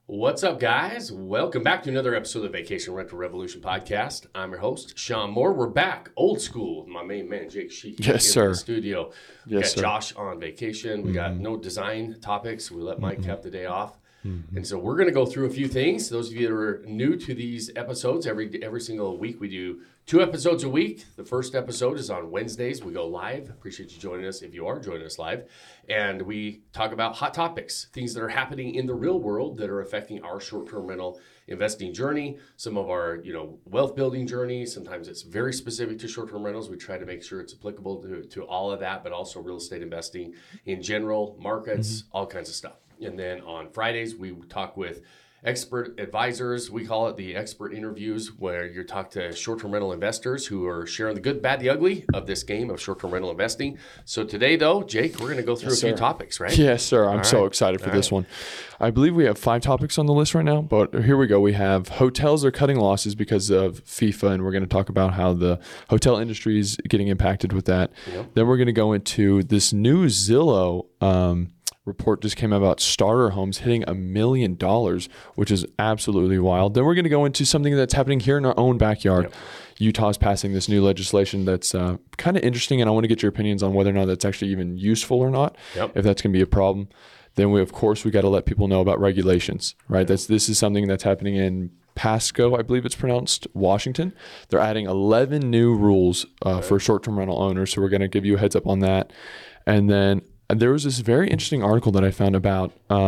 What's up, guys? Welcome back to another episode of the Vacation Rental Revolution podcast. I'm your host, Sean Moore. We're back, old school. My main man, Jake Sheik, Yes, sir. in the studio. We got Josh on vacation. We got no design topics. We let Mike have the day off. And so we're going to go through a few things. Those of you that are new to these episodes, every single week we do 2 episodes a week. The first episode is on Wednesdays. We go live. Appreciate you joining us if you are joining us live. And we talk about hot topics, things that are happening in the real world that are affecting our short-term rental investing journey, some of our wealth building journey. Sometimes it's very specific to short-term rentals. We try to make sure it's applicable to all of that, but also real estate investing in general, markets, all kinds of stuff. And then on Fridays, we talk with expert advisors. We call it the expert interviews, where you talk to short-term rental investors who are sharing the good, bad, the ugly of this game of short-term rental investing. So today, though, Jake, we're going to go through a few topics, right? Yes, sir. I'm so excited for this one. I believe we have 5 topics on the list right now, but here we go. We have hotels are cutting losses because of FIFA, and we're going to talk about how the hotel industry is getting impacted with that. Yep. Then we're going to go into this new Zillow report just came out about starter homes hitting $1 million, which is absolutely wild. Then we're going to go into something that's happening here in our own backyard. Yep. Utah's passing this new legislation that's kind of interesting, and I want to get your opinions on whether or not that's actually even useful or not, if that's going to be a problem. Then we got to let people know about regulations, right? This is something that's happening in Pasco, I believe it's pronounced, Washington. They're adding 11 new rules for short-term rental owners, so we're going to give you a heads up on that. And then there was this very interesting article that I found about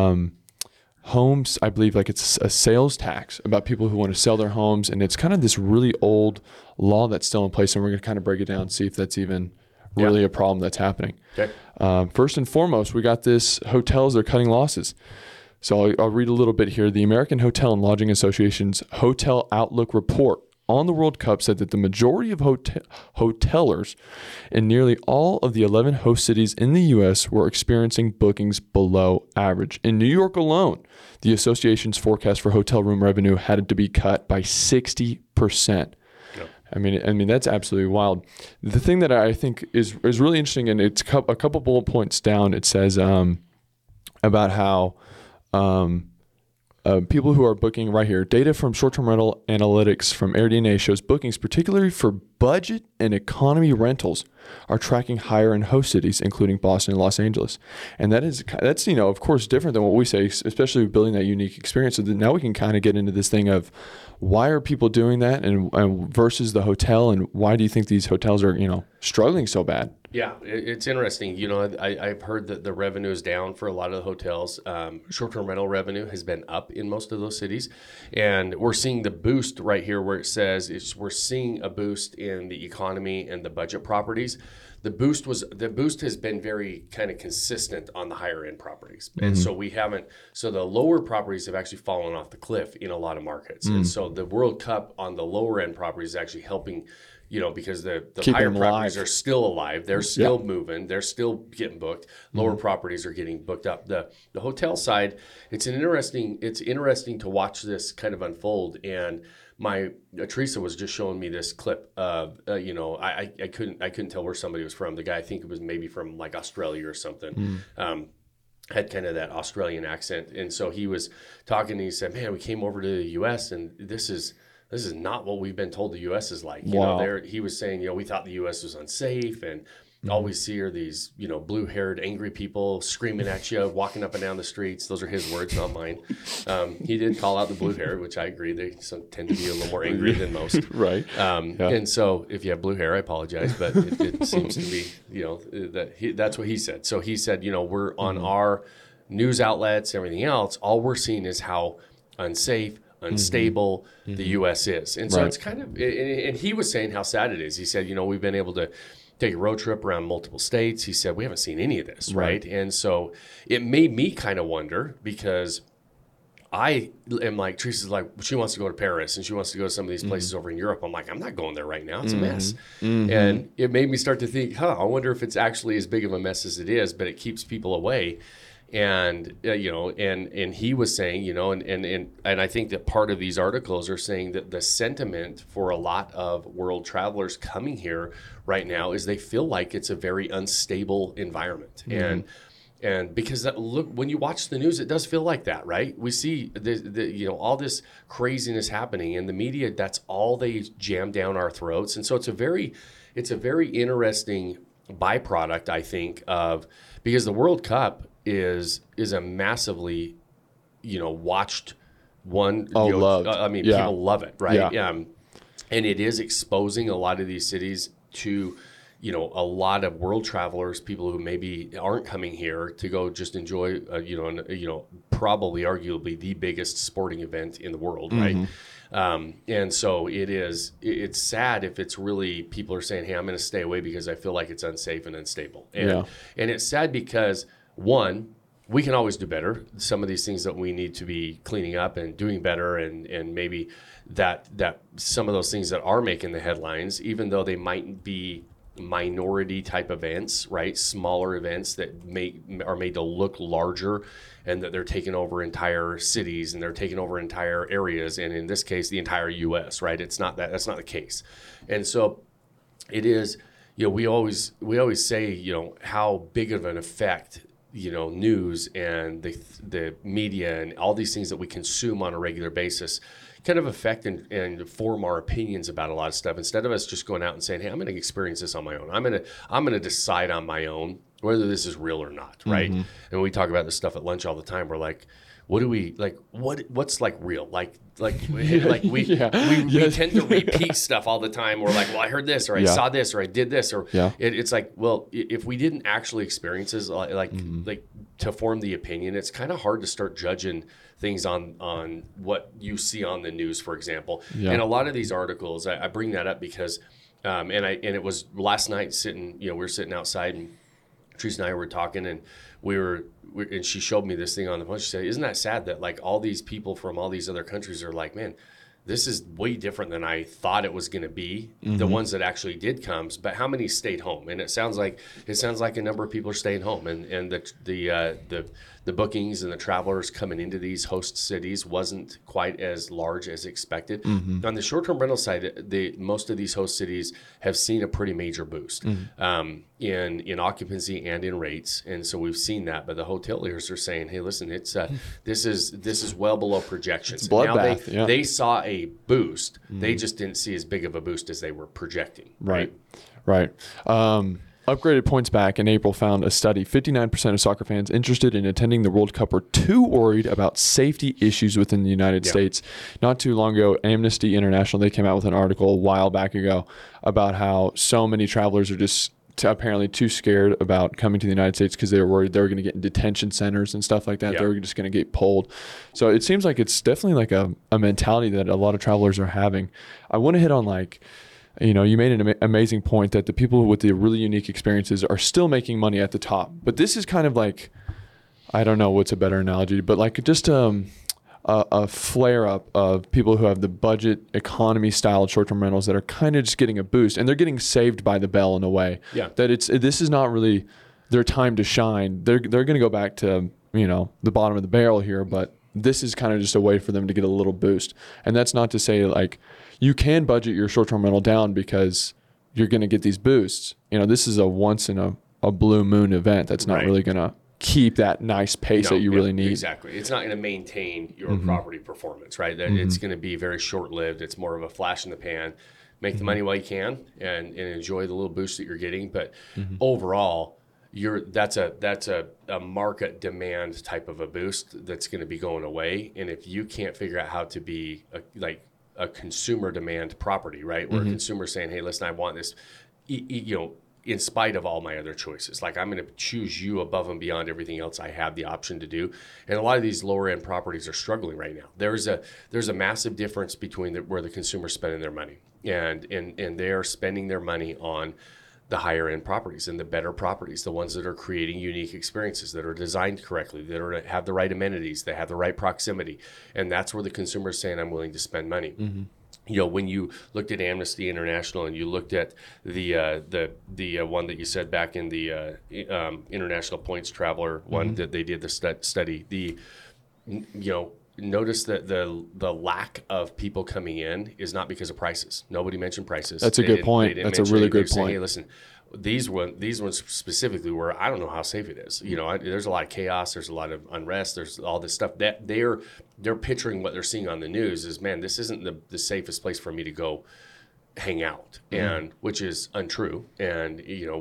homes. I believe it's a sales tax about people who want to sell their homes, and it's kind of this really old law that's still in place, and we're going to kind of break it down, see if that's even really a problem that's happening. Okay. First and foremost, we got this: hotels are cutting losses. So I'll read a little bit here. The American Hotel and Lodging Association's Hotel Outlook report on the World Cup said that the majority of hotelers in nearly all of the 11 host cities in the U.S. were experiencing bookings below average. In New York alone, the association's forecast for hotel room revenue had to be cut by 60%. Yep. I mean that's absolutely wild. The thing that I think is really interesting, and it's a couple bullet points down. It says about how people who are booking right here, data from short-term rental analytics from AirDNA shows bookings, particularly for budget and economy rentals, are tracking higher in host cities, including Boston and Los Angeles. And that's of course different than what we say, especially building that unique experience. So that now we can kind of get into this thing of why are people doing that and versus the hotel, and why do you think these hotels are struggling so bad? Yeah, it's interesting. I've heard that the revenue is down for a lot of the hotels. Short-term rental revenue has been up in most of those cities. And we're seeing the boost right here where it says we're seeing a boost in the economy and the budget properties. The boost has been very kind of consistent on the higher end properties. Mm-hmm. And so the lower properties have actually fallen off the cliff in a lot of markets. Mm-hmm. And so the World Cup on the lower end properties is actually helping, because the higher properties are still alive. They're still moving. They're still getting booked. Lower properties are getting booked up. The hotel side, it's interesting to watch this kind of unfold. And Teresa was just showing me this clip of, I couldn't tell where somebody was from. The guy, I think it was maybe from like Australia or something. Had kind of that Australian accent. And so he was talking and he said, man, we came over to the U.S. and this is not what we've been told the U.S. is like. He was saying, we thought the U.S. was unsafe, and all we see are these, blue-haired, angry people screaming at you, walking up and down the streets. Those are his words, not mine. He did call out the blue hair, which I agree. They tend to be a little more angry than most. Right. And so if you have blue hair, I apologize, but it seems to be, that's what he said. So he said, we're on our news outlets, everything else, all we're seeing is how unsafe, unstable the U.S. is. And so it's kind of, and he was saying how sad it is. He said, we've been able to take a road trip around multiple states. He said, we haven't seen any of this, right? And so it made me kind of wonder, because I am like, Teresa's like, she wants to go to Paris and she wants to go to some of these places over in Europe. I'm like, I'm not going there right now. It's a mess. And it made me start to think, I wonder if it's actually as big of a mess as it is, but it keeps people away. And and he was saying, and I think that part of these articles are saying that the sentiment for a lot of world travelers coming here right now is they feel like it's a very unstable environment. And And because look, when you watch the news, it does feel like that, right? We see all this craziness happening, and the media, that's all they jam down our throats. And so it's a very interesting byproduct, I think, of, because the World Cup is a massively, watched one. Loved. People love it, right? Yeah. And it is exposing a lot of these cities to, a lot of world travelers, people who maybe aren't coming here to go just enjoy, probably arguably the biggest sporting event in the world, right? And so it's sad if it's really, people are saying, hey, I'm going to stay away because I feel like it's unsafe and unstable. And it's sad because, one, we can always do better. Some of these things that we need to be cleaning up and doing better, and maybe that some of those things that are making the headlines, even though they might be minority type events, right? Smaller events that are made to look larger, and that they're taking over entire cities and they're taking over entire areas, and in this case, the entire U.S., right? That's not the case. And so it is, we always say, how big of an effect, news and the media and all these things that we consume on a regular basis kind of affect and form our opinions about a lot of stuff, instead of us just going out and saying, hey, I'm going to experience this on my own. I'm going to decide on my own whether this is real or not, right? And we talk about this stuff at lunch all the time. We're like, what do we like? What's like real? We tend to repeat stuff all the time. We're like, well, I heard this, or I saw this, or I did this, or it's like, well, if we didn't actually experience this, like to form the opinion, it's kind of hard to start judging things on what you see on the news, for example. And a lot of these articles, I bring that up because, and it was last night sitting, we were sitting outside, and Teresa and I were talking, and and she showed me this thing on the phone. She said, isn't that sad that like all these people from all these other countries are like, man, this is way different than I thought it was going to be. The ones that actually did come, but how many stayed home? And it sounds like a number of people are staying home, and the bookings and the travelers coming into these host cities wasn't quite as large as expected. On the short-term rental side, most of these host cities have seen a pretty major boost in occupancy and in rates, and so we've seen that. But the hoteliers are saying, hey, listen, it's this is well below projections. It's bloodbath. Now they saw a boost. They just didn't see as big of a boost as they were projecting. Right. Upgraded Points Back in April found a study 59% of soccer fans interested in attending the World Cup were too worried about safety issues within the United States. Not too long ago, Amnesty International, they came out with an article a while back ago about how so many travelers are just apparently too scared about coming to the United States because they were worried they were going to get in detention centers and stuff like that. They were just going to get pulled. So it seems like it's definitely like a mentality that a lot of travelers are having. I want to hit on you made an amazing point that the people with the really unique experiences are still making money at the top. But this is kind of like, I don't know what's a better analogy, but like just a flare up of people who have the budget economy style short-term rentals that are kind of just getting a boost, and they're getting saved by the bell in a way. That this is not really their time to shine. They're going to go back to the bottom of the barrel here, but this is kind of just a way for them to get a little boost. And that's not to say like you can budget your short-term rental down because you're going to get these boosts. This is a once in a blue moon event that's not really going to keep that nice pace that you really need. Exactly. It's not going to maintain your property performance, right? That it's going to be very short-lived. It's more of a flash in the pan. Make the money while you can and enjoy the little boost that you're getting. But overall, that's a market demand type of a boost that's going to be going away. And if you can't figure out how to be a consumer demand property, right? Where a consumer's saying, hey, listen, I want this, in spite of all my other choices. Like, I'm going to choose you above and beyond everything else I have the option to do. And a lot of these lower end properties are struggling right now. There's a massive difference between where the consumer's spending their money. And they are spending their money on the higher end properties and the better properties, the ones that are creating unique experiences, that are designed correctly, that have the right amenities, that have the right proximity. And that's where the consumer is saying, I'm willing to spend money. When you looked at Amnesty International and you looked at the one that you said back in the International Points Traveler one that they did the study, notice that the lack of people coming in is not because of prices. Nobody mentioned prices. That's a good point. That's a really good point. Hey, listen, these ones specifically, where I don't know how safe it is. There's a lot of chaos. There's a lot of unrest. There's all this stuff that they're picturing what they're seeing on the news is, man, this isn't the safest place for me to go hang out, and which is untrue. And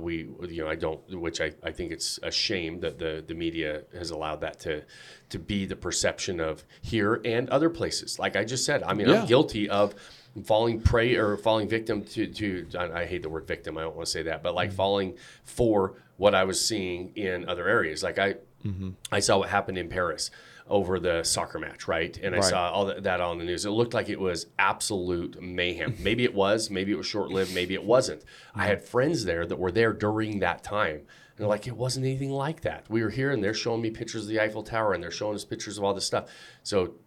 I think it's a shame that the media has allowed that to be the perception of here and other places. Like I just said, I mean, I'm guilty of falling prey or falling victim to I hate the word victim, I don't want to say that, but like falling for what I was seeing in other areas. Like I saw what happened in Paris over the soccer match, right? And I saw all that on the news. It looked like it was absolute mayhem. Maybe it was short-lived, maybe it wasn't. I had friends there that were there during that time. And they're like, it wasn't anything like that. We were here and they're showing me pictures of the Eiffel Tower and they're showing us pictures of all this stuff. So,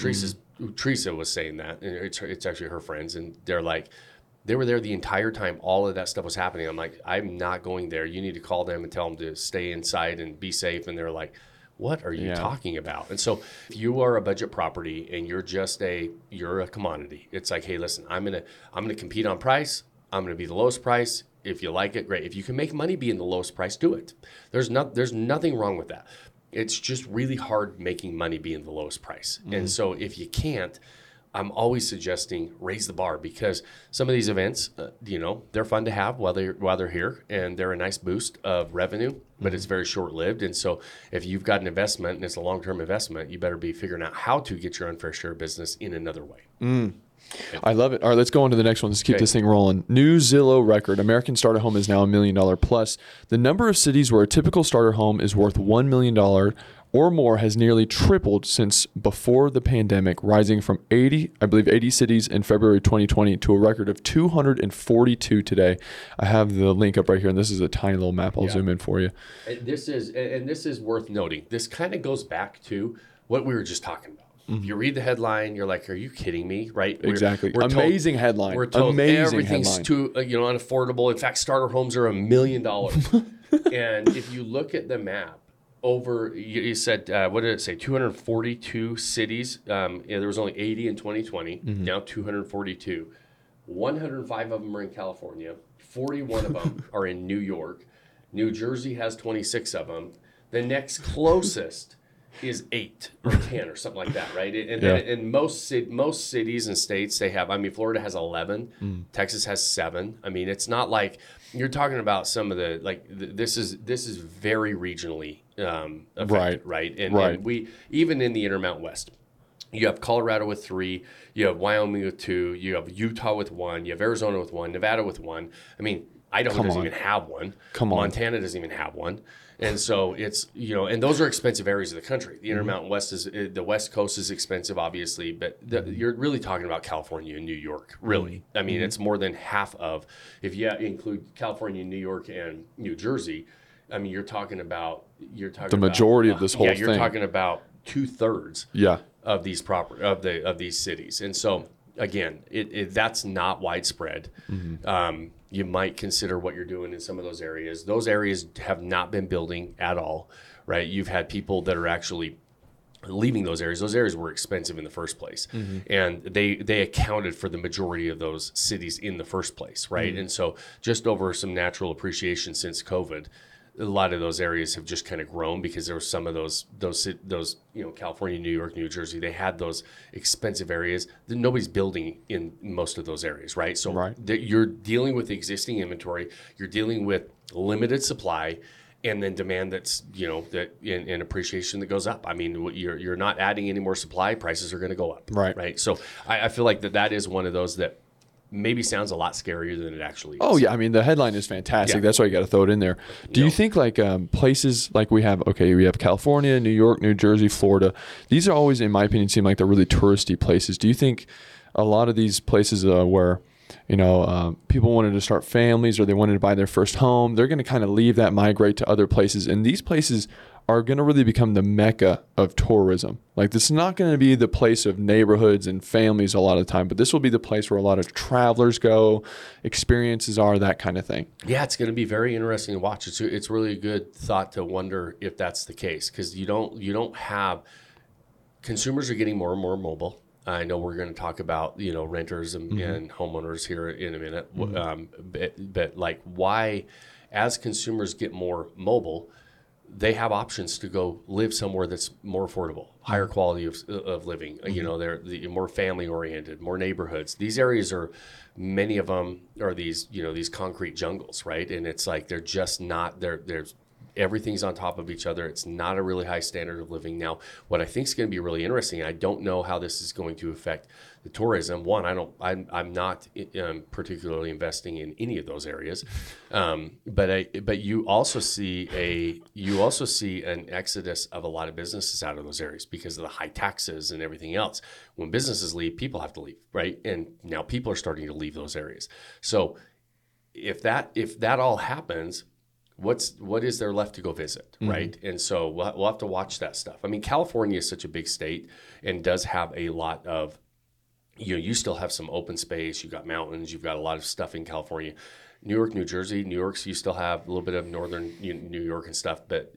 Teresa was saying that, and it's actually her friends, and they're like, they were there the entire time all of that stuff was happening. I'm like, I'm not going there. You need to call them and tell them to stay inside and be safe. And they're like, what are you talking about? And so if you are a budget property and you're a commodity, it's like, hey, listen, I'm gonna compete on price. I'm gonna be the lowest price. If you like it, great. If you can make money being the lowest price, do it. There's nothing wrong with that. It's just really hard making money being the lowest price. And so if you can't, I'm always suggesting raise the bar, because some of these events, they're fun to have while they're here, and they're a nice boost of revenue, but it's very short-lived. And so if you've got an investment and it's a long-term investment, you better be figuring out how to get your unfair share of business in another way. I love it. All right, let's go on to the next one. Let's keep this thing rolling. New Zillow record. American starter home is now $1 million plus. The number of cities where a typical starter home is worth $1 million or more has nearly tripled since before the pandemic, rising from 80 cities in February 2020 to a record of 242 today. I have the link up right here, and this is a tiny little map. I'll zoom in for you. This is worth noting. This kind of goes back to what we were just talking about. You read the headline, you're like, are you kidding me? Right? Exactly. Amazing headline. We're told everything's headline. too unaffordable. In fact, starter homes are $1 million. And if you look at the map, you said, what did it say? 242 cities. There was only 80 in 2020. Now 242. 105 of them are in California. 41 of them are in New York. New Jersey has 26 of them. The next closest is 8 or 10 or something like that, right? And most cities and states, they have, Florida has 11, Texas has 7. It's not like you're talking about some of this is very regionally affected, right? And we, even in the Intermountain West, you have Colorado with 3, you have Wyoming with 2, you have Utah with 1, you have Arizona with 1, Nevada with 1. Idaho doesn't even have one. Montana doesn't even have one. And so it's, and those are expensive areas of the country. The Intermountain West the West Coast is expensive, obviously, but you're really talking about California and New York, really. It's more than half of, if you include California, New York, and New Jersey, you're talking about the majority of this whole thing. You're talking about 2/3 of these of these cities. And so again, that's not widespread. You might consider what you're doing in some of those areas. Those areas have not been building at all, right? You've had people that are actually leaving those areas. Those areas were expensive in the first place. And they accounted for the majority of those cities in the first place, right? And so just over some natural appreciation since COVID, a lot of those areas have just kind of grown because there were some of those California, New York, New Jersey, they had those expensive areas that nobody's building in most of those areas, right? So you're dealing with existing inventory, you're dealing with limited supply, and then demand that's, that in appreciation that goes up. You're not adding any more supply, prices are going to go up, right? So I feel like that is one of those that maybe sounds a lot scarier than it actually is. Oh yeah, the headline is fantastic. That's why you got to throw it in there. Do you think places like we have California, New York, New Jersey, Florida, these are always, in my opinion, seem like they're really touristy places. Do you think a lot of these places where people wanted to start families or they wanted to buy their first home, they're going to kind of leave that, migrate to other places, and these places are going to really become the mecca of tourism? This is not going to be the place of neighborhoods and families a lot of the time, but this will be the place where a lot of travelers go, experiences are, that kind of thing. Yeah, it's going to be very interesting to watch. It's really a good thought to wonder if that's the case, because you don't have, consumers are getting more and more mobile. I know we're going to talk about, renters and homeowners here in a minute, but why as consumers get more mobile, they have options to go live somewhere that's more affordable, higher quality of living. You know, they're more family oriented, more neighborhoods. These areas are, many of them are these, you know, these concrete jungles, right? And it's like they're just not, there's everything's on top of each other. It's not a really high standard of living. Now, what I think is going to be really interesting, I don't know how this is going to affect the tourism. One, I'm not particularly investing in any of those areas, but you also see an exodus of a lot of businesses out of those areas because of the high taxes and everything else. When businesses leave, people have to leave, right? And now people are starting to leave those areas. So if that all happens, what is there left to go visit, right? And so we'll have to watch that stuff. I mean, California is such a big state and does have a lot of, you know, you still have some open space. You've got mountains. You've got a lot of stuff in California. New York, New Jersey, New York, so you still have a little bit of northern New York and stuff, but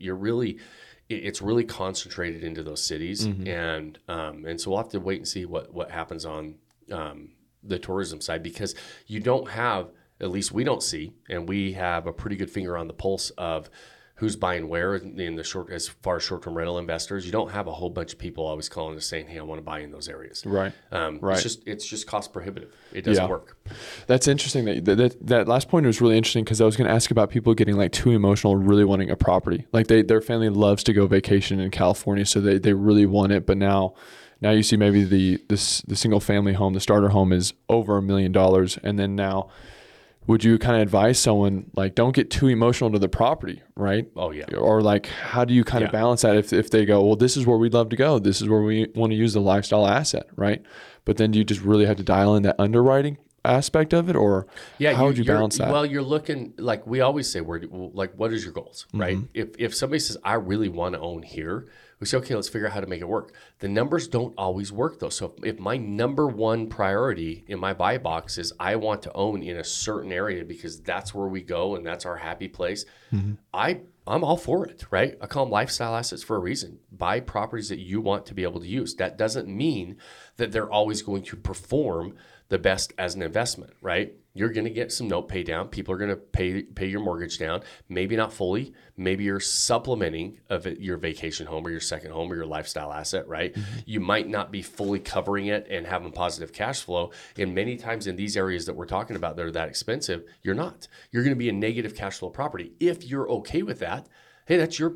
it's really concentrated into those cities. And so we'll have to wait and see what happens on the tourism side, because you don't have, at least we don't see, and we have a pretty good finger on the pulse of who's buying where in the short, as far as short-term rental investors. You don't have a whole bunch of people always calling us saying, "Hey, I want to buy in those areas." Right. Right. It's just cost prohibitive. It doesn't work. That's interesting. That last point was really interesting, because I was going to ask about people getting like too emotional, really wanting a property. Like their family loves to go vacation in California, so they really want it, but now you see maybe the single family home, the starter home is over $1 million, and then now. Would you kind of advise someone, like, don't get too emotional to the property, right? Oh, yeah. Or like, how do you kind of balance that if they go, well, this is where we'd love to go. This is where we want to use the lifestyle asset, right? But then do you just really have to dial in that underwriting aspect of it, or how would you balance that? Well, you're looking, like we always say, what is your goals, right? If somebody says, I really want to own here, we say, okay, let's figure out how to make it work. The numbers don't always work though. So if my number one priority in my buy box is I want to own in a certain area because that's where we go and that's our happy place, I'm all for it, right? I call them lifestyle assets for a reason. Buy properties that you want to be able to use. That doesn't mean that they're always going to perform the best as an investment, right? You're going to get some note pay down. People are going to pay your mortgage down. Maybe not fully. Maybe you're supplementing of your vacation home or your second home or your lifestyle asset, right? You might not be fully covering it and having positive cash flow. And many times in these areas that we're talking about that are that expensive, you're not. You're going to be a negative cash flow property. If you're okay with that, hey, that's your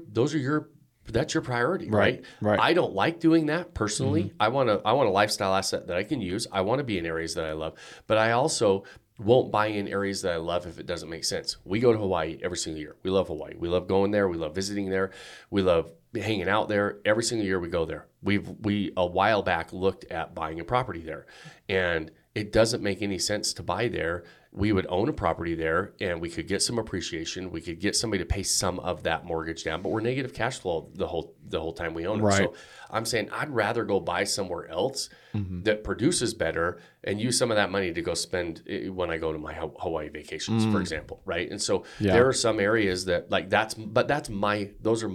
priority, right? I don't like doing that personally. I want a lifestyle asset that I can use. I want to be in areas that I love, but I also won't buy in areas that I love if it doesn't make sense. We go to Hawaii every single year. We love Hawaii. We love going there. We love visiting there. We love hanging out there. Every single year we go there. We a while back looked at buying a property there, and it doesn't make any sense to buy there. We would own a property there and we could get some appreciation. We could get somebody to pay some of that mortgage down, but we're negative cash flow the whole time we own it. Right. So I'm saying I'd rather go buy somewhere else that produces better and use some of that money to go spend when I go to my Hawaii vacations, for example. Right. And so there are some areas that like that's my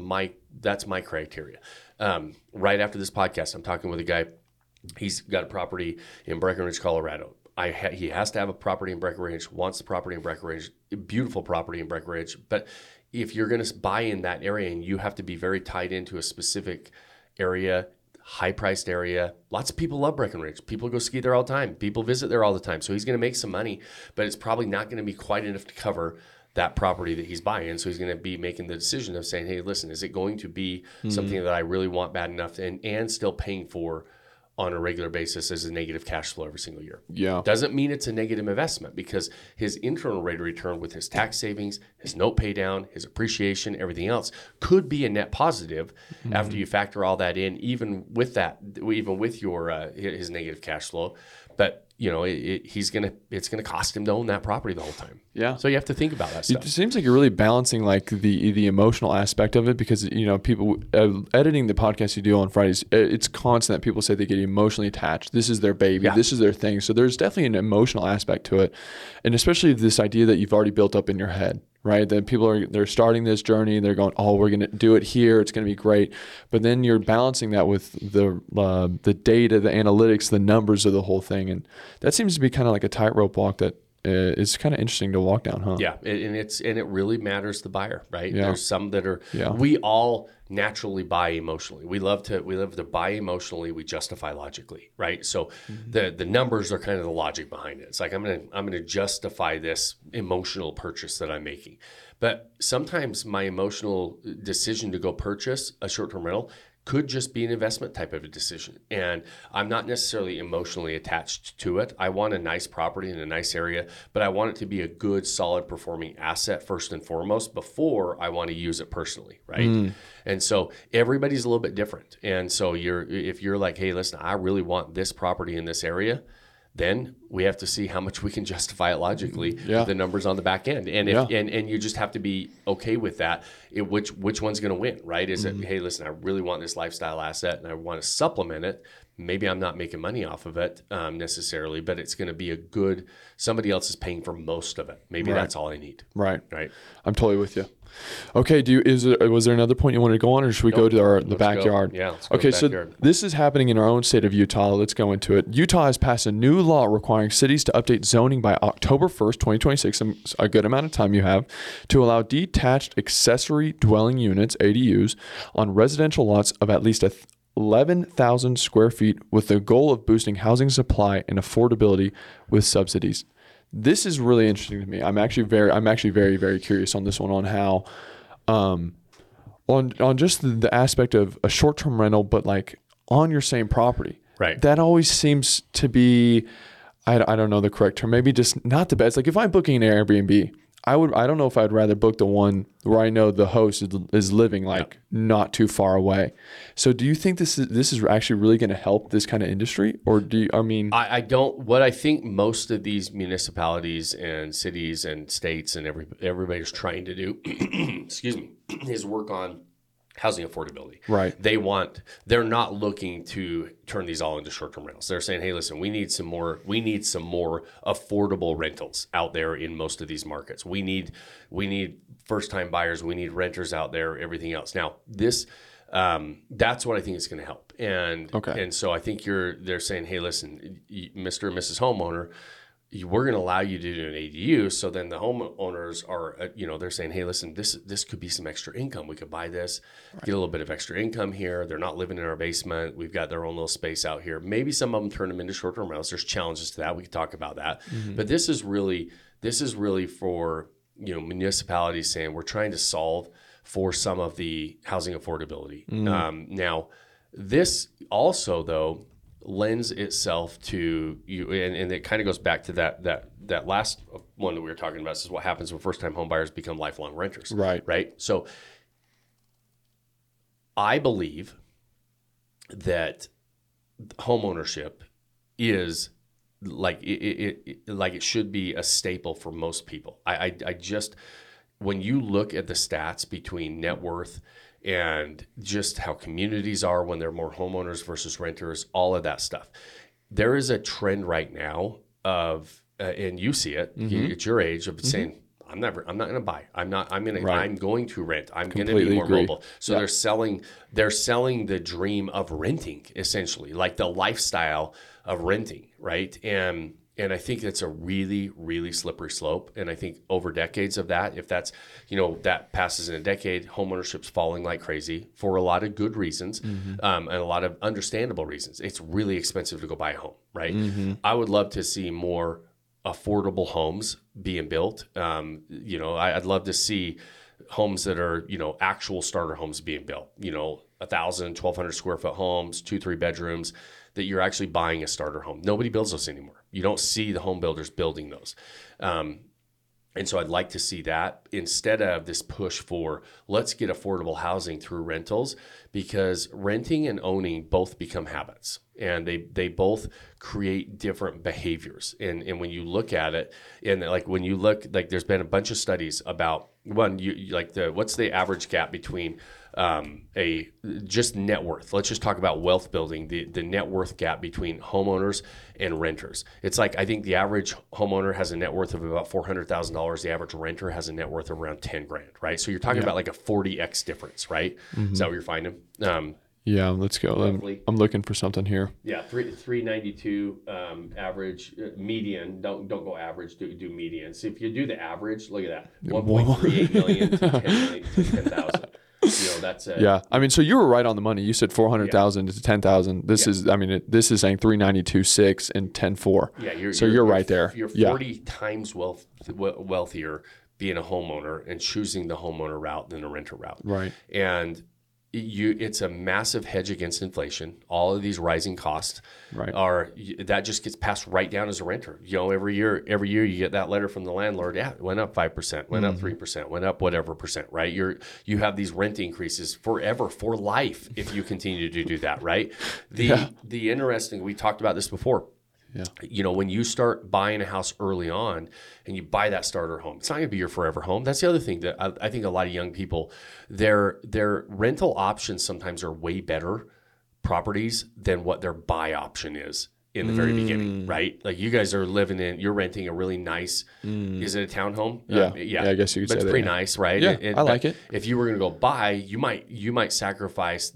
criteria. Right after this podcast, I'm talking with a guy. He's got a property in Breckenridge, Colorado. He has to have a property in Breckenridge, wants the property in Breckenridge, beautiful property in Breckenridge. But if you're going to buy in that area and you have to be very tied into a specific area, high-priced area, lots of people love Breckenridge. People go ski there all the time. People visit there all the time. So he's going to make some money, but it's probably not going to be quite enough to cover that property that he's buying. So he's going to be making the decision of saying, hey, listen, is it going to be something that I really want bad enough and still paying for on a regular basis as a negative cash flow every single year? Yeah. Doesn't mean it's a negative investment, because his internal rate of return with his tax savings, his note pay down, his appreciation, everything else could be a net positive after you factor all that in, even with your his negative cash flow. But you know, it's gonna cost him to own that property the whole time. Yeah. So you have to think about that stuff. It seems like you're really balancing like the emotional aspect of it, because you know, people editing the podcast you do on Fridays, it's constant that people say they get emotionally attached. This is their baby. Yeah. This is their thing. So there's definitely an emotional aspect to it, and especially this idea that you've already built up in your head. Right, that they're starting this journey. They're going, oh, we're going to do it here. It's going to be great. But then you're balancing that with the data, the analytics, the numbers of the whole thing, and that seems to be kind of like a tightrope walk that is kind of interesting to walk down, huh? Yeah, and it really matters the buyer, right? Yeah. There's some that are we all naturally buy emotionally. We love to buy emotionally. We justify logically, right? So the numbers are kind of the logic behind it. It's like I'm gonna justify this emotional purchase that I'm making, but sometimes my emotional decision to go purchase a short-term rental could just be an investment type of a decision. And I'm not necessarily emotionally attached to it. I want a nice property in a nice area, but I want it to be a good, solid performing asset first and foremost before I want to use it personally, right? And so everybody's a little bit different. And so if you're like, hey, listen, I really want this property in this area, then we have to see how much we can justify it logically with the numbers on the back end. And and you just have to be okay with that. Which one's going to win, right? Is it, hey, listen, I really want this lifestyle asset and I want to supplement it. Maybe I'm not making money off of it necessarily, but it's going to be somebody else is paying for most of it. Maybe that's all I need. Right. Right. I'm totally with you. Okay. Was there another point you wanted to go on, or should we go to the backyard? Yeah. Let's go okay. to the backyard. So this is happening in our own state of Utah. Let's go into it. Utah has passed a new law requiring cities to update zoning by October 1st, 2026, a good amount of time you have, to allow detached accessory dwelling units, ADUs, on residential lots of at least 11,000 square feet, with the goal of boosting housing supply and affordability with subsidies. This is really interesting to me. I'm actually very, very curious on this one, on how, on just the aspect of a short-term rental, but like on your same property. Right. That always seems to be, I don't know the correct term, maybe just not the best. Like if I'm booking an Airbnb, I don't know if I'd rather book the one where I know the host is living not too far away. So do you think this is actually really going to help this kind of industry, or I don't. What I think most of these municipalities and cities and states and everybody's trying to do, excuse me, is work on housing affordability. Right. They're not looking to turn these all into short-term rentals. They're saying, hey, listen, we need some more affordable rentals out there in most of these markets. We need first-time buyers, we need renters out there, everything else. Now, this that's what I think is going to help. And so I think they're saying, hey, listen, Mr. and Mrs. Homeowner, we're going to allow you to do an ADU. So then the homeowners are, they're saying, hey, listen, this could be some extra income. We could buy this, get a little bit of extra income here. They're not living in our basement. We've got their own little space out here. Maybe some of them turn them into short-term rentals. There's challenges to that. We could talk about that. Mm-hmm. But this is really for, municipalities saying we're trying to solve for some of the housing affordability. Mm-hmm. Now, this also, though, lends itself to you, and it kind of goes back to that last one that we were talking about. This is what happens when first-time home buyers become lifelong renters. Right. So I believe that home ownership is like it should be a staple for most people. I just, when you look at the stats between net worth and just how communities are when they're more homeowners versus renters, all of that stuff. There is a trend right now of, and you see it at your age, of saying, I'm not going to buy. I'm going to rent. I'm going to be more mobile. So they're selling the dream of renting, essentially, like the lifestyle of renting, right? And I think it's a really, really slippery slope. And I think over decades of that, if that's, that passes in a decade, homeownership's falling like crazy for a lot of good reasons, and a lot of understandable reasons. It's really expensive to go buy a home, right? Mm-hmm. I would love to see more affordable homes being built. I'd love to see homes that are, actual starter homes being built, 1,000, 1,200 square foot homes, 2-3 bedrooms, that you're actually buying a starter home. Nobody builds those anymore. You don't see the home builders building those. And so I'd like to see that instead of this push for let's get affordable housing through rentals, because renting and owning both become habits, and they both create different behaviors. And when you look at it, and there's been a bunch of studies about what's the average gap between just net worth. Let's just talk about wealth building, the net worth gap between homeowners and renters. It's like, I think the average homeowner has a net worth of about $400,000. The average renter has a net worth of around $10,000, right? So you're talking about like a 40x difference, right? Mm-hmm. Is that what you're finding? Yeah, let's go. Roughly. I'm looking for something here. Yeah, 392 average median. Don't go average. Do median. So if you do the average, look at that, 1.38 million to 10 million to 10,000. That's yeah. I mean, so you were right on the money. You said 400,000 to 10,000. This is, I mean, this is saying 392.6 and 10.4. Yeah, you're right there. You're 40 times wealthier being a homeowner and choosing the homeowner route than a renter route. Right. And it's a massive hedge against inflation. All of these rising costs that just gets passed right down as a renter. Every year you get that letter from the landlord. Yeah, it went up 5%, went up 3%, went up whatever percent. Right? You have these rent increases forever, for life, if you continue to do that. Right? The interesting. We talked about this before. Yeah. When you start buying a house early on and you buy that starter home, it's not going to be your forever home. That's the other thing that I think a lot of young people, their rental options sometimes are way better properties than what their buy option is in the very beginning, right? Like you guys are you're renting a really nice, is it a townhome? Yeah, I guess you could say that. It's pretty nice, right? Yeah, I like it. If you were going to go buy, you might sacrifice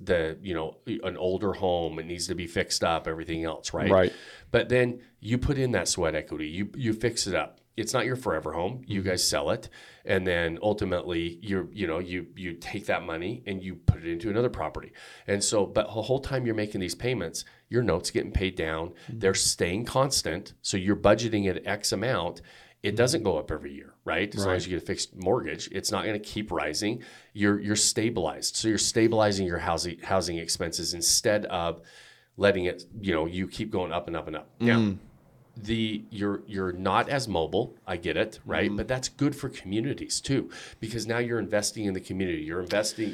an older home. It needs to be fixed up, everything else, right? Right. But then you put in that sweat equity, you fix it up. It's not your forever home. You guys sell it, and then ultimately you take that money and you put it into another property. And so, but the whole time you're making these payments, your note's getting paid down. They're staying constant, so you're budgeting at X amount. It doesn't go up every year, right? As long as you get a fixed mortgage, it's not going to keep rising. You're stabilized, so you're stabilizing your housing expenses instead of letting it, you keep going up and up and up. Now, you're not as mobile. I get it, right? But that's good for communities too, because now you're investing in the community. You're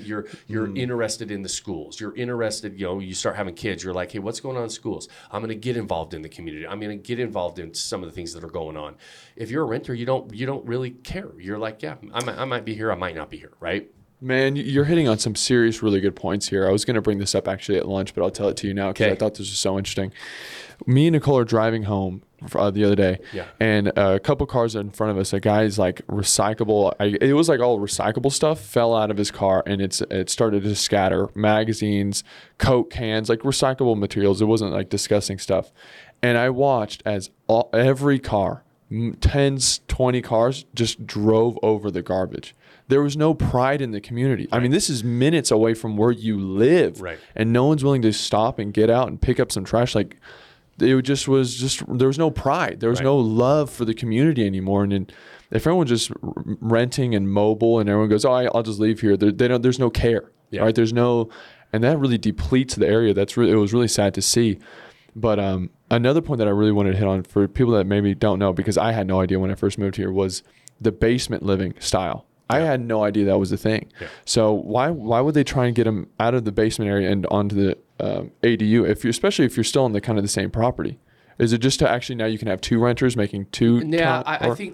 interested in the schools. You're interested. You start having kids. You're like, hey, what's going on in schools? I'm going to get involved in the community. I'm going to get involved in some of the things that are going on. If you're a renter, you don't really care. You're like, yeah, I might be here. I might not be here, right? Man, you're hitting on some serious, really good points here. I was going to bring this up actually at lunch, but I'll tell it to you now because I thought this was so interesting. Me and Nicole are driving home the other day, and a couple cars in front of us, a guy's like recyclable. It was like all recyclable stuff fell out of his car, and it started to scatter magazines, Coke cans, like recyclable materials. It wasn't like disgusting stuff. And I watched as every car, 10s, 20 cars, just drove over the garbage. There was no pride in the community. Right. I mean, this is minutes away from where you live, right? And no one's willing to stop and get out and pick up some trash. Like, it just was there was no pride. There was no love for the community anymore. And if everyone's just renting and mobile, and everyone goes, "Oh, I'll just leave here," there's no care, right? There's no, and that really depletes the area. It was really sad to see. But another point that I really wanted to hit on for people that maybe don't know, because I had no idea when I first moved here, was the basement living style. I had no idea that was a thing. Yeah. So why would they try and get them out of the basement area and onto the ADU, especially if you're still on the kind of the same property? Is it just to actually now you can have two renters making two? Yeah, I think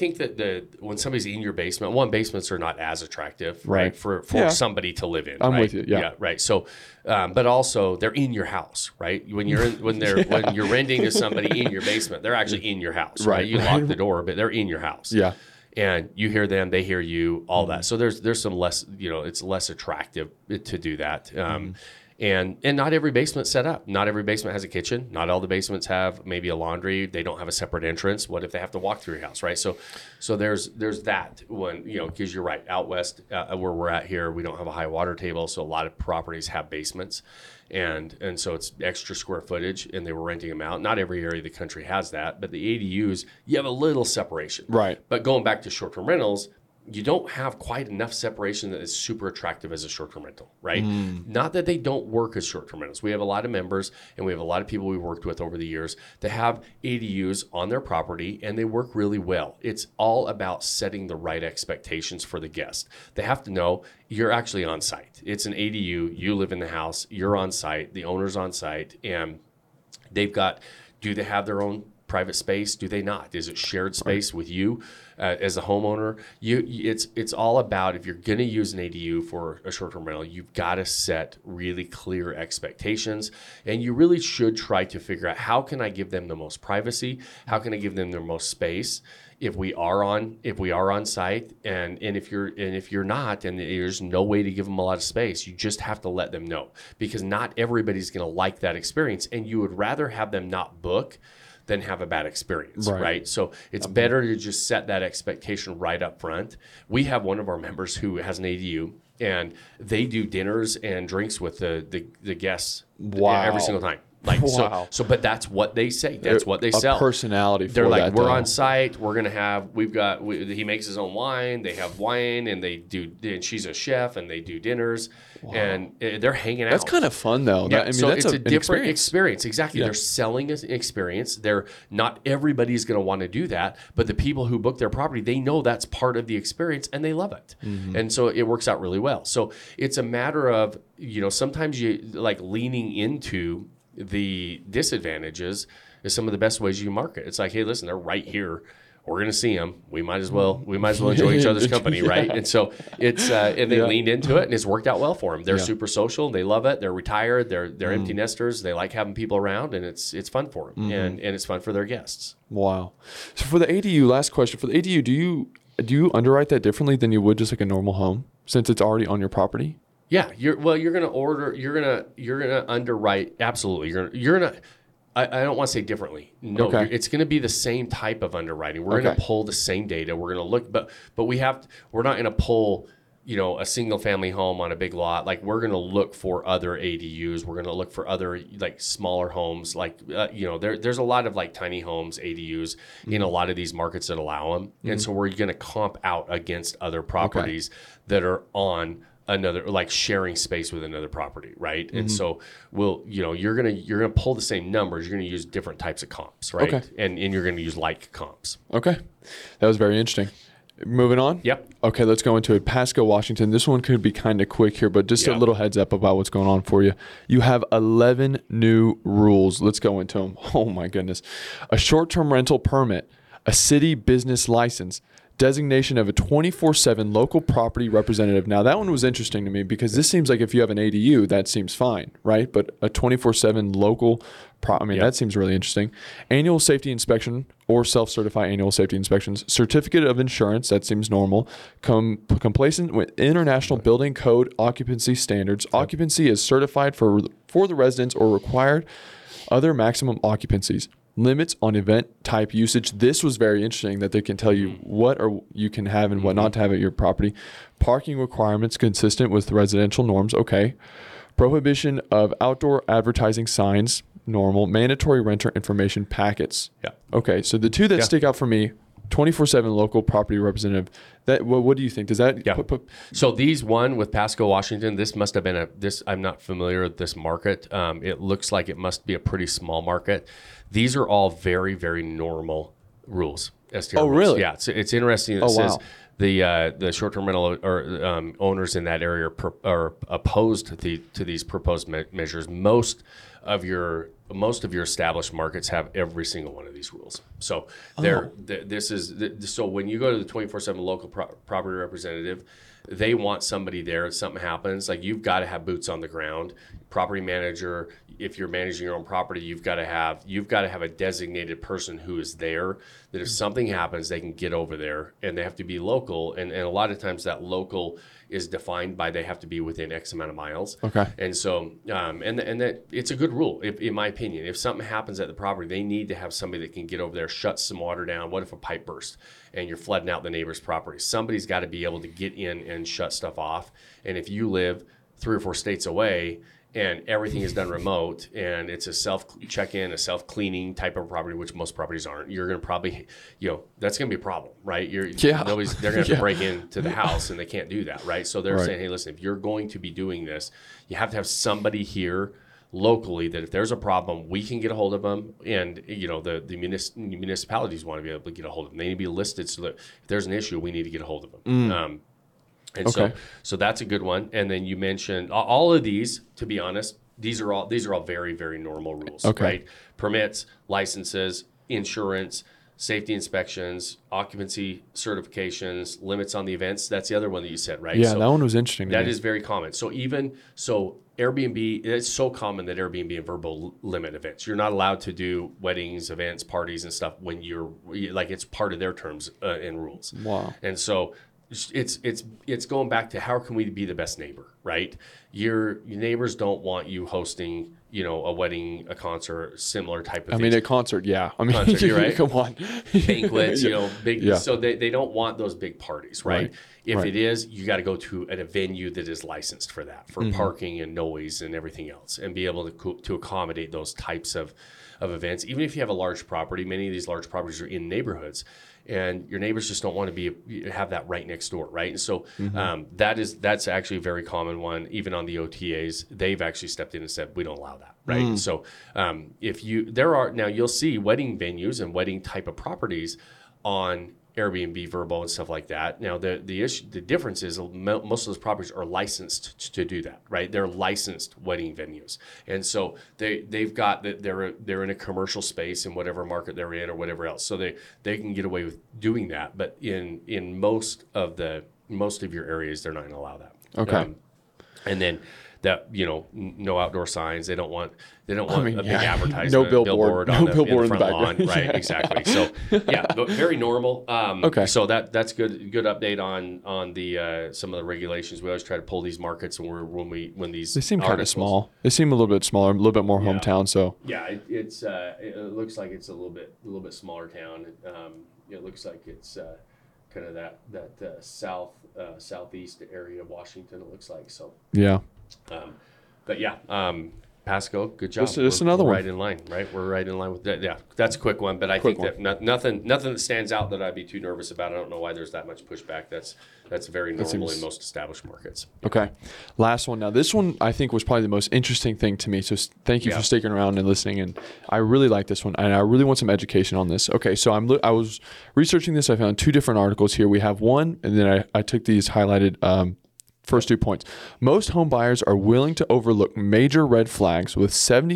that when somebody's in your basement, basements are not as attractive, right? For somebody to live in. I'm with you. Yeah, right. So, but also they're in your house, right? When you're when you're renting to somebody in your basement, they're actually in your house, right? You lock the door, but they're in your house. Yeah. And you hear them, they hear you, all that. So there's some less, it's less attractive to do that. And not every basement's set up. Not every basement has a kitchen. Not all the basements have maybe a laundry. They don't have a separate entrance. What if they have to walk through your house, right? So there's that one, because you're right. Out west, where we're at here, we don't have a high water table, so a lot of properties have basements. And so it's extra square footage, and they were renting them out. Not every area of the country has that, but the ADUs, you have a little separation. Right. But going back to short-term rentals, you don't have quite enough separation that is super attractive as a short-term rental, right? Not that they don't work as short-term rentals. We have a lot of members, and we have a lot of people we've worked with over the years that have ADUs on their property, and they work really well. It's all about setting the right expectations for the guest. They have to know you're actually on site. It's an ADU. You live in the house. You're on site. The owner's on site, and do they have their own private space? Do they not? Is it shared space with you as a homeowner? It's all about, if you're going to use an ADU for a short-term rental, you've got to set really clear expectations, and you really should try to figure out, how can I give them the most privacy? How can I give them the most space? If we are on site, and if you're not, and there's no way to give them a lot of space, you just have to let them know, because not everybody's going to like that experience, and you would rather have them not book than have a bad experience, right? So it's better to just set that expectation right up front. We have one of our members who has an ADU, and they do dinners and drinks with the guests every single time. Like, but that's what they say. That's what they sell. Personality. They're like, we're on site. We're gonna have. He makes his own wine. They have wine, and and she's a chef, and they do dinners, and they're hanging out. That's kind of fun, though. Yeah, so it's a different experience. Exactly. Yeah. They're selling an experience. They're not everybody's gonna want to do that, but the people who book their property, they know that's part of the experience, and they love it, and so it works out really well. So it's a matter of, sometimes you like leaning into the disadvantages is some of the best ways you market. It's like, hey, listen, they're right here. We're going to see them. We might as well enjoy each other's company, right? And so it's and they leaned into it, and it's worked out well for them. They're super social. They love it. They're retired. They're empty nesters. They like having people around, and it's fun for them, and it's fun for their guests. Wow. So for the ADU, last question, for the ADU, do you underwrite that differently than you would just like a normal home, since it's already on your property? Yeah, you're gonna underwrite. Absolutely. You're gonna, I don't want to say differently. No, it's gonna be the same type of underwriting. We're gonna pull the same data. We're gonna look, but we're not gonna pull, a single family home on a big lot. Like, we're gonna look for other ADUs. We're gonna look for other like smaller homes. Like, there's a lot of like tiny homes, ADUs in a lot of these markets that allow them. And so we're gonna comp out against other properties that are on another, like sharing space with another property, right? And so you're gonna pull the same numbers. You're gonna use different types of comps, right? And you're gonna use like comps. Okay, that was very interesting. Moving on. Yep. Okay, let's go into it. Pasco, Washington. This one could be kind of quick here, but just a little heads up about what's going on for you. You have 11 new rules. Let's go into them. Oh my goodness. A short-term rental permit, a city business license, designation of a 24/7 local property representative. Now, that one was interesting to me, because this seems like if you have an ADU, that seems fine, right? But a 24/7 local, that seems really interesting. Annual safety inspection or self-certify annual safety inspections. Certificate of insurance, that seems normal. Complacent with international building code occupancy standards. Occupancy is certified for the residents or required other maximum occupancies. Limits on event type usage. This was very interesting, that they can tell you what you can have and what not to have at your property. Parking requirements consistent with residential norms. Okay. Prohibition of outdoor advertising signs. Normal. Mandatory renter information packets. Yeah. Okay. So the two that stick out for me, 24/7 local property representative. What do you think? Does that? Yeah. So these one with Pasco, Washington, this must have been I'm not familiar with this market. It looks like it must be a pretty small market. These are all very, very normal rules. STR rules. Really? Yeah. It's interesting. It says the short-term rental or owners in that area are opposed to these proposed measures. Most of your established markets have every single one of these rules. So so when you go to the 24/7 local property representative, they want somebody there if something happens. Like, you've got to have boots on the ground. Property manager, if you're managing your own property, you've got to have a designated person who is there, that if something happens, they can get over there, and they have to be local. And a lot of times that local is defined by they have to be within X amount of miles. Okay. And so, and that it's a good rule, in my opinion. If something happens at the property, they need to have somebody that can get over there, shut some water down. What if a pipe bursts and you're flooding out the neighbor's property? Somebody's got to be able to get in and shut stuff off. And if you live 3 or 4 states away, and everything is done remote, and it's a self-check-in, a self-cleaning type of property, which most properties aren't, you're going to probably, that's going to be a problem, right? They're going to have to break into the house, and they can't do that, right? So they're saying, hey, listen, if you're going to be doing this, you have to have somebody here locally that if there's a problem, we can get a hold of them. And, the municipalities want to be able to get a hold of them. They need to be listed so that if there's an issue, we need to get a hold of them. So that's a good one. And then you mentioned all of these, to be honest, these are all very, very normal rules, right? Permits, licenses, insurance, safety inspections, occupancy certifications, limits on the events. That's the other one that you said, right? Yeah, so that one was interesting. That is very common. So Airbnb, it's so common that Airbnb and Vrbo limit events. You're not allowed to do weddings, events, parties, and stuff when you're like, it's part of their terms and rules. Wow. And so it's going back to how can we be the best neighbor, right? Your neighbors don't want you hosting, a wedding, a concert, similar type of things. I mean, a concert, yeah. I mean, Concert, you're right. Come on. Banquets, big. Yeah. So they don't want those big parties, right? If Right. it is, you got to go to a venue that is licensed for that, for parking and noise and everything else, and be able to accommodate those types of events. Even if you have a large property, many of these large properties are in neighborhoods, and your neighbors just don't want to have that right next door, right? And so that's actually a very common one. Even on the OTAs, they've actually stepped in and said we don't allow that, right? So you'll see wedding venues and wedding type of properties on Airbnb, Vrbo, and stuff like that. Now the difference is most of those properties are licensed to do that, right? They're licensed wedding venues, and so they've got that they're in a commercial space in whatever market they're in or whatever else, so they can get away with doing that. But in most of your areas, they're not going to allow that. Okay. And then that no outdoor signs. They don't want a big advertisement, no billboard on the in the front lawn, background. right? Exactly. So but very normal. Okay. So that's good update on the some of the regulations. We always try to pull these markets when these They seem kind of articles- small. They seem a little bit smaller, a little bit more hometown. So Yeah, it looks like it's a little bit smaller town. It looks like it's kind of that southeast area of Washington. It looks like so. yeah. Pasco, good job. This is another we're one. right in line, right? We're right in line with that. Yeah, that's a quick one, but I think that nothing that stands out that I'd be too nervous about. I don't know why there's that much pushback. That's very normal in most established markets. Okay. Last one. Now, this one I think was probably the most interesting thing to me. So thank you for sticking around and listening. And I really like this one. And I really want some education on this. Okay. So I was researching this. I found 2 different articles here. We have one, and then I took these highlighted first 2 points. Most home buyers are willing to overlook major red flags, with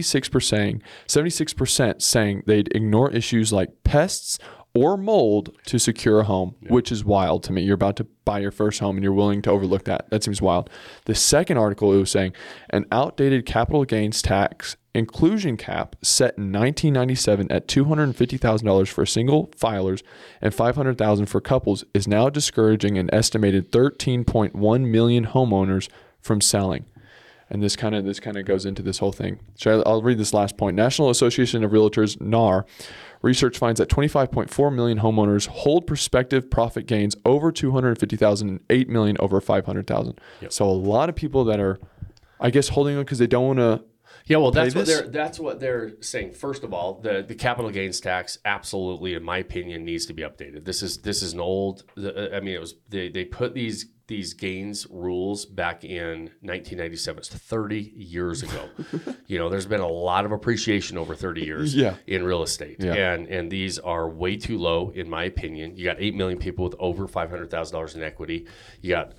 76% saying they'd ignore issues like pests or mold to secure a home, which is wild to me. You're about to buy your first home and you're willing to overlook that. That seems wild. The second article, it was saying an outdated capital gains tax inclusion cap set in 1997 at $250,000 for single filers and $500,000 for couples is now discouraging an estimated 13.1 million homeowners from selling. And this kind of goes into this whole thing. So I'll read this last point. National Association of Realtors, NAR, research finds that 25.4 million homeowners hold prospective profit gains over $250,000 and 8 million over $500,000. Yep. So a lot of people that are, I guess, holding them because they don't want to. Yeah, well, that's what they're saying. First of all, the capital gains tax absolutely, in my opinion, needs to be updated. This is an old. I mean, it was they put these gains rules back in 1997. It's 30 years ago. There's been a lot of appreciation over 30 years in real estate, and these are way too low, in my opinion. You got 8 million people with over $500,000 in equity. You got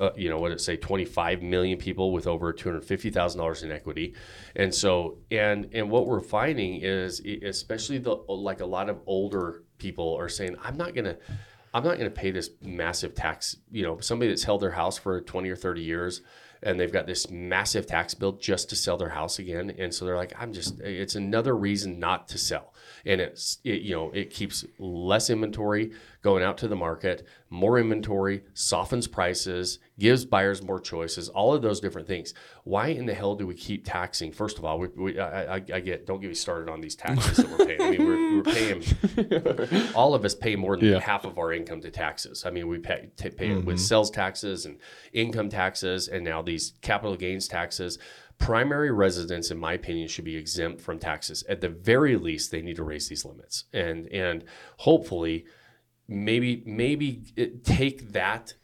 25 million people with over $250,000 in equity, and so and what we're finding is, especially a lot of older people are saying, I'm not gonna pay this massive tax. Somebody that's held their house for 20 or 30 years, and they've got this massive tax bill just to sell their house again. And so they're like, it's another reason not to sell. And it keeps less inventory going out to the market, more inventory, softens prices, gives buyers more choices, all of those different things. Why in the hell do we keep taxing? First of all, I get, don't get me started on these taxes that we're paying. I mean, we're paying, all of us pay more than half of our income to taxes. I mean, we pay it with sales taxes and income taxes, and now these capital gains taxes. Primary residents, in my opinion, should be exempt from taxes. At the very least, they need to raise these limits, and hopefully, maybe take that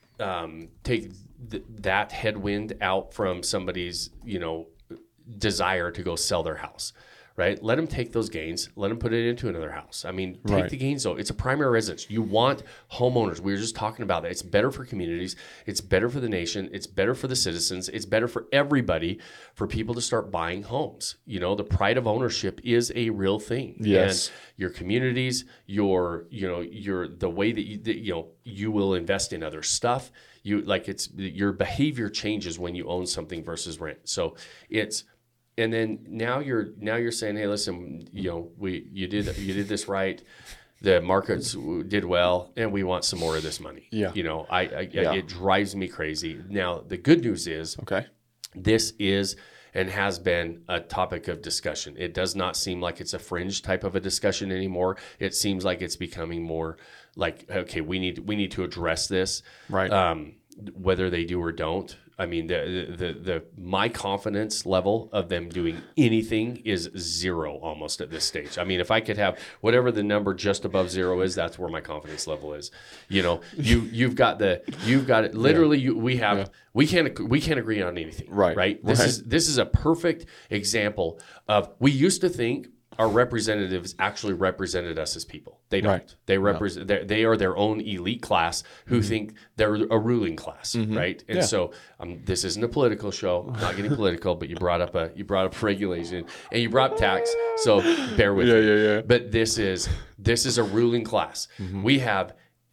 headwind out from somebody's desire to go sell their house, right? Let them take those gains. Let them put it into another house. I mean, take Right. the gains though. It's a primary residence. You want homeowners. We were just talking about that. It's better for communities. It's better for the nation. It's better for the citizens. It's better for everybody for people to start buying homes. You know, the pride of ownership is a real thing. Yes. And your communities, your the way that you will invest in other stuff. Your behavior changes when you own something versus rent. So and then now you're saying, hey, listen, you did this right. The markets did well, and we want some more of this money. Yeah. It drives me crazy. Now the good news is, Okay. this is and has been a topic of discussion. It does not seem like it's a fringe type of a discussion anymore. It seems like it's becoming more like, okay, we need to address this, Right. whether they do or don't. I mean, the my confidence level of them doing anything is zero almost at this stage. I mean, if I could have whatever the number just above zero is, that's where my confidence level is. You've got it. Literally, we can't agree on anything. Right. This is a perfect example of, we used to think our representatives actually represented us as people. They don't. Right. They represent. They are their own elite class who think they're a ruling class, right? And so this isn't a political show. I'm not getting political, but you brought up regulation and you brought up tax. So bear with me. Yeah. But this is a ruling class. We have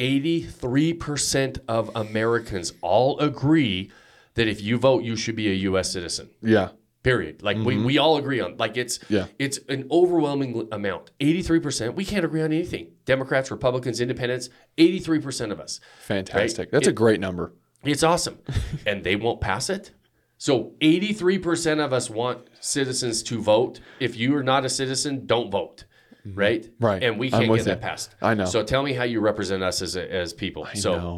83% of Americans all agree that if you vote, you should be a U.S. citizen. Yeah. Period. Like we all agree on, like it's an overwhelming amount. 83%. We can't agree on anything. Democrats, Republicans, Independents, 83% of us. Fantastic. Right? That's a great number. It's awesome. And they won't pass it. So 83% of us want citizens to vote. If you are not a citizen, don't vote. Right? Right. And we I'm can't with get that you. passed. I know. So tell me how you represent us as people.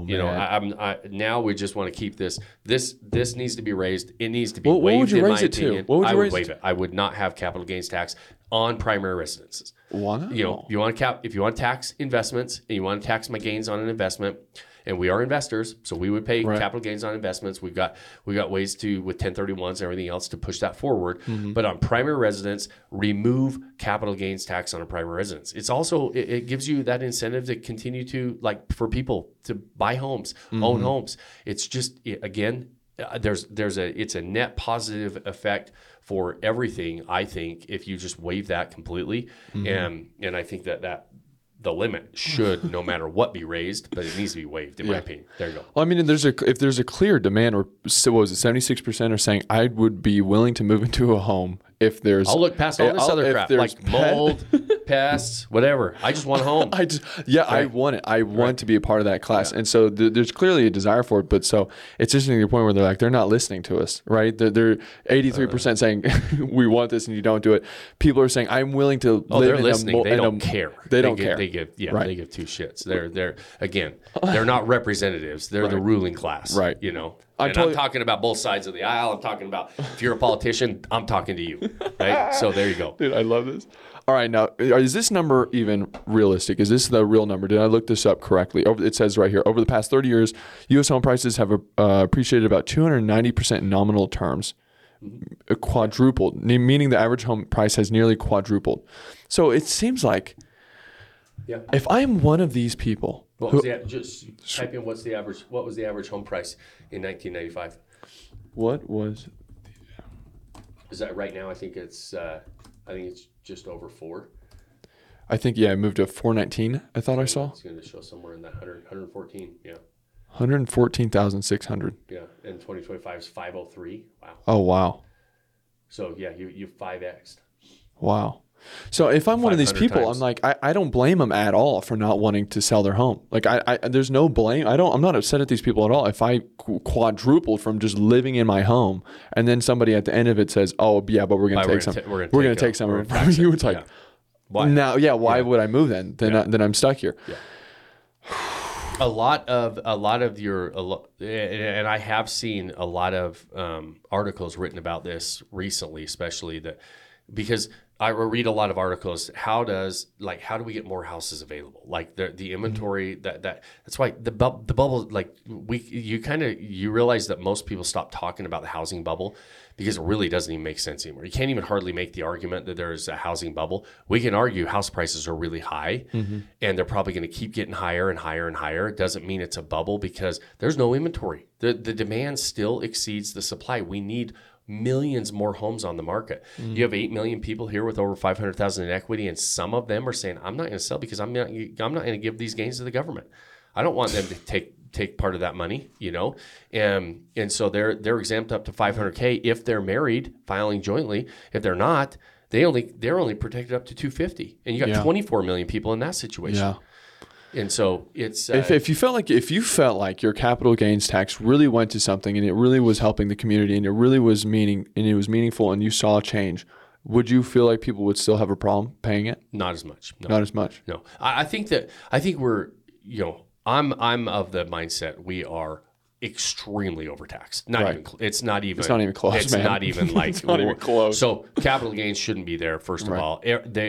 Now we just want to keep this. This needs to be raised. It needs to be What waived. would you in raise my it to? opinion. What would you I would raise it waive it. I would not have capital gains tax on primary residences. Wow. If you want to tax investments and you want to tax my gains on an investment, and we are investors, so we would pay capital gains on investments. We got ways to, with 1031s and everything else, to push that forward. But on primary residence, remove capital gains tax on a primary residence. It's also, it gives you that incentive to continue to, like, for people to buy homes, own homes. It's just, again, it's a net positive effect for everything, I think, if you just waive that completely. And I think that the limit should, no matter what, be raised, but it needs to be waived, in my opinion. There you go. Well, I mean, if there's a clear demand, or what was it, 76% are saying I would be willing to move into a home if there's. I'll look past all this other crap, like mold, pests, whatever. I just want a home. I want it. I want to be a part of that class, and so there's clearly a desire for it. But so it's just to the point where they're not listening to us, right? They're 83% saying we want this, and you don't do it. People are saying I'm willing to. They're live listening. They don't care. They don't care. They give two shits. They're not representatives. They're the ruling class, right? I'm talking about both sides of the aisle. I'm talking about, if you're a politician, I'm talking to you, right? So there you go. Dude, I love this. All right, now, is this number even realistic? Is this the real number? Did I look this up correctly? It says right here, over the past 30 years, U.S. home prices have appreciated about 290% in nominal terms, quadrupled, meaning the average home price has nearly quadrupled. So it seems like if I'm one of these people... Just type in what was the average home price in 1995? What was? Is that right now? I think it's just over 4. I think it moved to 419. I thought I saw. It's going to show somewhere in that 114. Yeah. 114,600. Yeah, and 2025 is 503. Wow. Oh wow. So yeah, you 5x'd. Wow. So if I'm one of these people, times. I'm like, I don't blame them at all for not wanting to sell their home. Like there's no blame. I'm not upset at these people at all. If I quadrupled from just living in my home, and then somebody at the end of it says, "Oh yeah, but we're going to take some. We're going to take some from you." It's like, why? Now, why would I move then? Then I'm stuck here. Yeah. A lot of your, and I have seen a lot of articles written about this recently, especially because I read a lot of articles. How do we get more houses available? Like the inventory that's why the bubble, like you realize that most people stop talking about the housing bubble because it really doesn't even make sense anymore. You can't even hardly make the argument that there's a housing bubble. We can argue house prices are really high and they're probably going to keep getting higher and higher and higher. It doesn't mean it's a bubble because there's no inventory. The demand still exceeds the supply. We need millions more homes on the market. You have 8 million people here with over 500,000 in equity, and some of them are saying, "I'm not going to sell because I'm not going to give these gains to the government. I don't want them to take part of that money, you know." And so they're exempt up to $500K if they're married, filing jointly. If they're not, they're only protected up to $250,000, and you got 24 million people in that situation. Yeah. And so it's if you felt like your capital gains tax really went to something and it really was helping the community and it really was meaningful and you saw a change, would you feel like people would still have a problem paying it? Not as much. No. Not as much. No. I think we're, you know, I'm of the mindset we are extremely overtaxed. It's not even close. It's man. Not even like it's not even close. So capital gains shouldn't be there. First of all,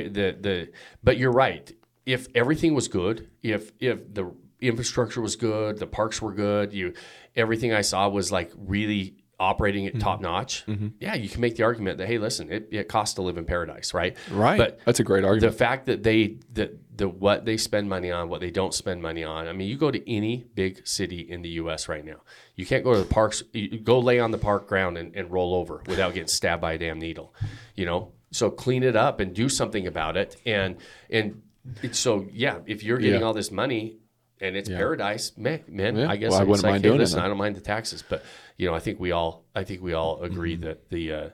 but you're right. If everything was good, if the infrastructure was good, the parks were good, everything I saw was like really operating at top notch. Yeah, you can make the argument that, hey, listen, it costs to live in paradise, right? Right. But that's a great argument. The fact that what they spend money on, what they don't spend money on. I mean, you go to any big city in the U.S. right now, you can't go to the parks. You go lay on the park ground and roll over without getting stabbed by a damn needle. You know, so clean it up and do something about it. And so, yeah, if you're getting all this money and it's paradise, man, I guess I wouldn't mind doing it. I don't mind the taxes, but you know, I think we all agree that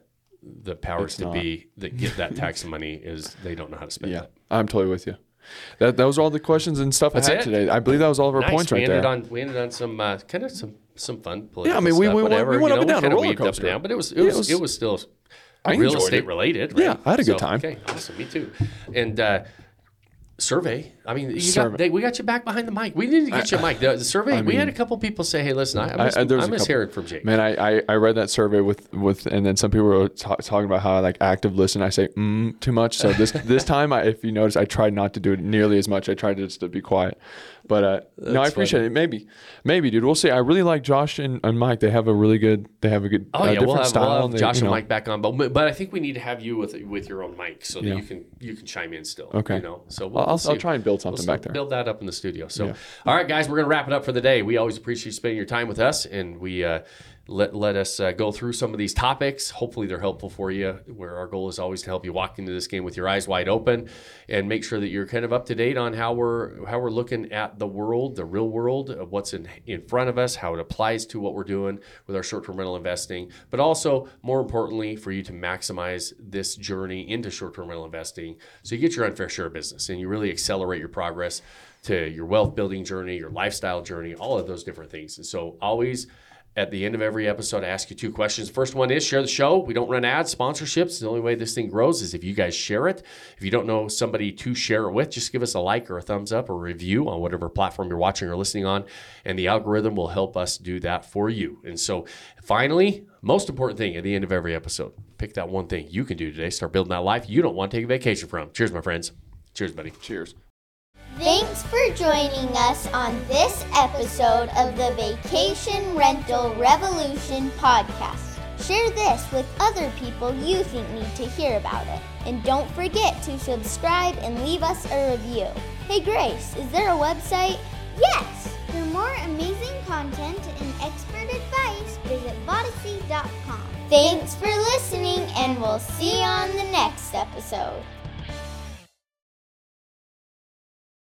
the powers to be that get that tax money is they don't know how to spend it. I'm totally with you. That was all the questions and stuff I had today. I believe that was all of our points right there. We ended on some kind of some fun political stuff. I mean, we went up and down a roller coaster. But it was still real estate related. Right? Yeah, I had a good time. Okay, awesome. Me too. And survey. I mean, we got you back behind the mic. We need to get you a mic. The survey. We had a couple people say, "Hey, listen, I miss hearing from Jake." Man, I read that survey with, and then some people were talking about how I like active listen. I say too much. So this time, if you notice, I tried not to do it nearly as much. I tried just to be quiet. But no, I appreciate it. Maybe, dude. We'll see. I really like Josh and Mike. They have a good different style. We'll have Josh and Mike back on, but I think we need to have you with your own mic so that you can chime in still. Okay. You know, so I'll try and build something back there. Build that up in the studio. So, all right, guys, we're gonna wrap it up for the day. We always appreciate you spending your time with us, and we let us go through some of these topics. Hopefully, they're helpful for you. Where our goal is always to help you walk into this game with your eyes wide open, and make sure that you're kind of up to date on how we're looking at the world, the real world, of what's in front of us, how it applies to what we're doing with our short-term rental investing, but also more importantly, for you to maximize this journey into short-term rental investing, so you get your unfair share of business and you really accelerate your progress to your wealth building journey, your lifestyle journey, all of those different things. And so always at the end of every episode, I ask you 2 questions. First one is share the show. We don't run ads, sponsorships. The only way this thing grows is if you guys share it. If you don't know somebody to share it with, just give us a like or a thumbs up or review on whatever platform you're watching or listening on, and the algorithm will help us do that for you. And so finally, most important thing at the end of every episode, pick that one thing you can do today. Start building that life you don't want to take a vacation from. Cheers, my friends. Cheers, buddy. Cheers. Thanks for joining us on this episode of the Vacation Rental Revolution podcast. Share this with other people you think need to hear about it. And don't forget to subscribe and leave us a review. Hey Grace, is there a website? Yes! For more amazing content and expert advice, visit Vodacy.com. Thanks for listening, and we'll see you on the next episode.